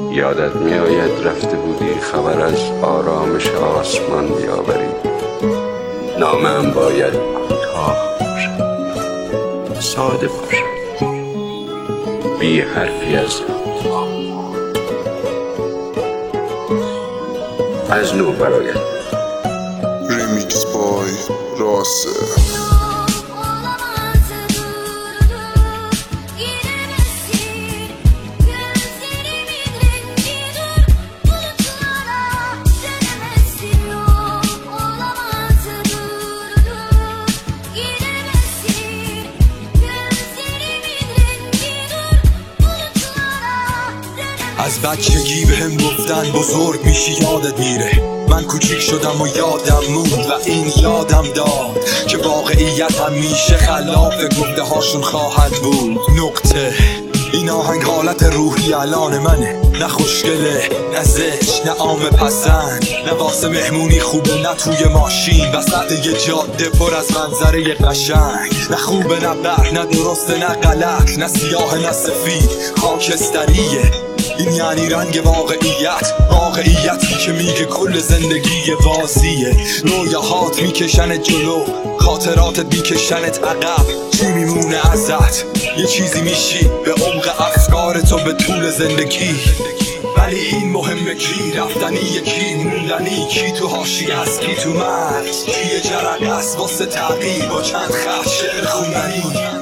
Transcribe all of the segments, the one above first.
یادت میآید رفته بودی خبر از آرامش آسمان بیاوری. نامه‌ام باید کوتاه باشد، ساده باشد، بی حرفی از نو برایت. ریمیکس بای راسه. از بچگی بهم گفتن بزرگ میشی یادت میره. من کوچیک شدم و یادم موند و این یادم داد که واقعیت همیشه خلاف گفته هاشون خواهد بود. نقطه. این آهنگ حالت روحی الان منه، نه خوشگله نه زشت نه عام پسند، نه واسه مهمونی خوبه نه توی ماشین وسط یه جاده پر از منظره قشنگ، نه خوبه نه بد نه درسته نه غلط، نه سیاه نه سفید خاکستریه. این یعنی رنگ واقعیتی که میگه کل زندگی واضیه. رویاهات میکشنت جلو، خاطراتت میکشنت عقب. چی میمونه ازت؟ یه چیزی میشی به عمق افکار تو به طول زندگی. ولی این مهمه کی رفتنی، کی موندنی، کی تو حاشیه است کی تو مرز، کی یه جرقه است واسه تعقیب با چند خط شعر خوندنی.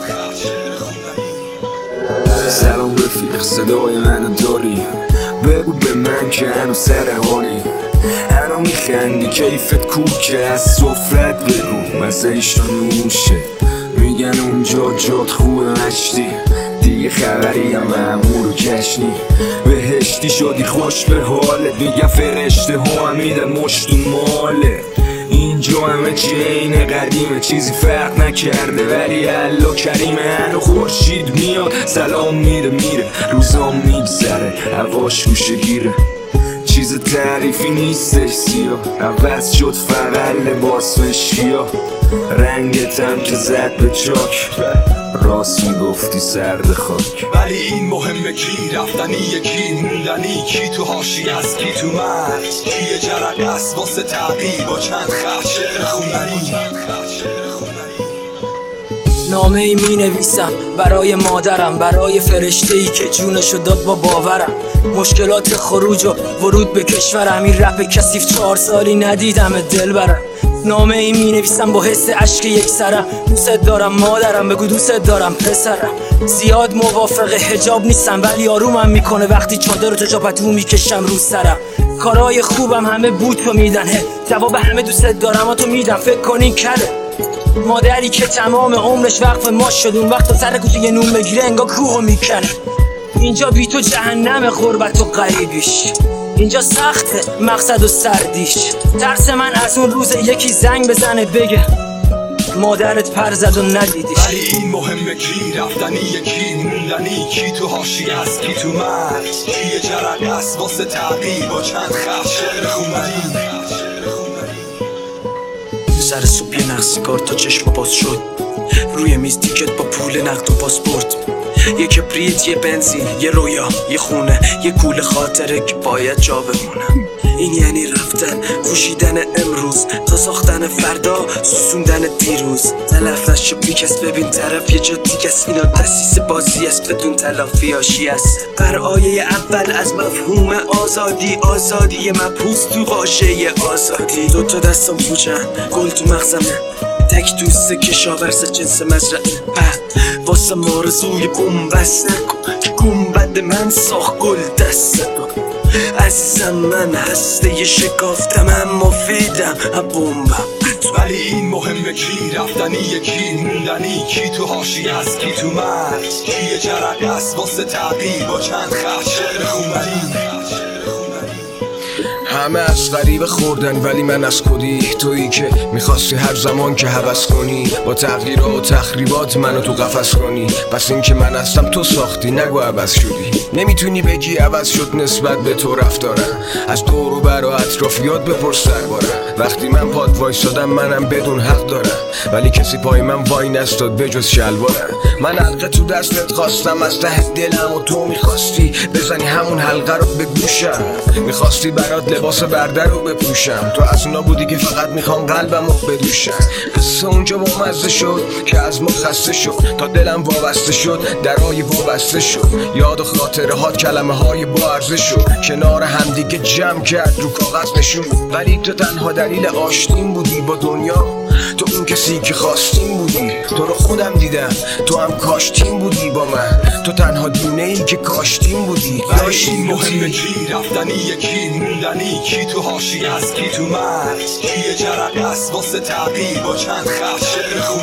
سلام رفیق، صدای منو داری؟ بگو به من که هنو سر حالی، هنو میخندی کیفت کوکه، از سفرت بگو مسایش رو نوشه. میگن اونجا جات خوبه مشتی، دیگه خبری هم معمور و کشنی. بهشتی شدی خوش به حالت، میگن فرشته ها هم میدن مشت و ماله. اینجا همه چی اینه قدیمه، چیزی فرق نکرده ولی الله کریمه. هنو خورشید میاد سلام میده میره، روزام میگذره هواش گوشه گیره. چیز تعریفی نیستش سیاه، عوض شد فقط لباس و اشیا. رنگتم که زد به چاک، راست میگفتی سرد خاک. ولی این مهمه کی رفتنی، کی موندنی، کی تو حاشیه است کی تو مرز، کی یه جرقه است واسه تعقیب با چند خط شعر خوندنی. نامه ای می نویسم برای مادرم، برای فرشته ای که جونشو داد با باورم. مشکلات خروج و ورود به کشورم، این رپ کثیف 4 سالی ندیدم دل برم. نامه ای می نویسم با حس عشق یک سرم، دوست دارم مادرم بگو دوست دارم پسرم. زیاد موافق حجاب نیستم ولی آرومم میکنه وقتی چادر تو جاپتو میکشم رو سرم. کارهای خوبم همه بود تو میدن، جواب همه دوست دارم تو میدم، فکر کنین کله. مادری که تمام عمرش وقف ما شد، اون وقت تا سر کوچه یه نون بگیره انگار کوهو میکنه. اینجا بی تو جهنم غربت و غریبیش، اینجا سخته مقصد و سردیش. ترس من از اون روز یکی زنگ بزنه بگه مادرت پر زد و ندیدیش. ولی این مهمه کی رفتنی، کی موندنی، کی تو حاشیه است کی تو مرز، کی یه جرقه است واسه تعقیب با چند خط شعر خوندنی. سر صبح یه نقصی کار تا چشم باز شد، روی میز تیکت با پول نقد و پاسپورت، یه کبریت یه بنزین یه رویا یه خونه، یه کوله خاطره که باید جا بمونه. این یعنی رفتن کوشیدن امروز تا ساختن فردا، سوسوندن دیروز. تلف نشو بیکس ببین طرف یه جا دیگست، اینا تسیس بازی است بدون تلافی هاشی است. در آیه اول از مفهوم آزادی، آزادی مبحوث تو واژه آزادی. دوتا دستم پوچن گل تو مغزمه، تک دوست کشاورز جنس مزرعه. واسه مارزوی بومبست نکن که گنبد من ساخت گل دست نکن. عزیزم من هسته ی شکافتم اما فیدم بومبم. ولی این مهمه کی رفتنی، کی موندنی، کی تو حاشیه است کی تو مرز، کی یه جرقه است واسه تعقیب با چند خط شعر خوندنی. همه از غریبه خوردن ولی من از خودی. تویی که میخواستی هر زمان که هوس کنی با تغییرات و تخریبات منو تو قفس کنی. پس این که من هستم تو ساختی، نگو عوض شدی. نمیتونی بگی عوض شد نسبت به تو رفتارم. از دور و بر و اطرافیات بپرس دربارم. وقتی من پاد وایسادم منم بدون حق دارم، ولی کسی پای من وای نستاد بجز شلوارم. من حلقه تو دستت خواستم از ته دلم و تو میخواستی بزنی همون حلقه رو به گوشم. میخواستی برات لباس برده رو بپوشم. تو از اونا بودی که فقط میخوام قلبم رو بدوشم. قصه اونجا با مزه شد که از ما خسته شد تا دلم وابسته شد، درای وابسته شد. یاد و خاطره هات کلمه های با ارزش شد، کنار همدیگه جمع کرد رو کاغذ نشون. ولی تو تنها دلیل آشتیم بودی با دنیا، تو اون کسی که خواستیم بودی. تو رو خودم دیدم، تو هم کاشتیم بودی با من. تو تنها دونه ای که کاشتیم بودی. این مهمه کی رفتنی یکی موندنی، کی تو حاشیه است کی تو مرز، کی جرقه است واسه تغییر با چند خط شعر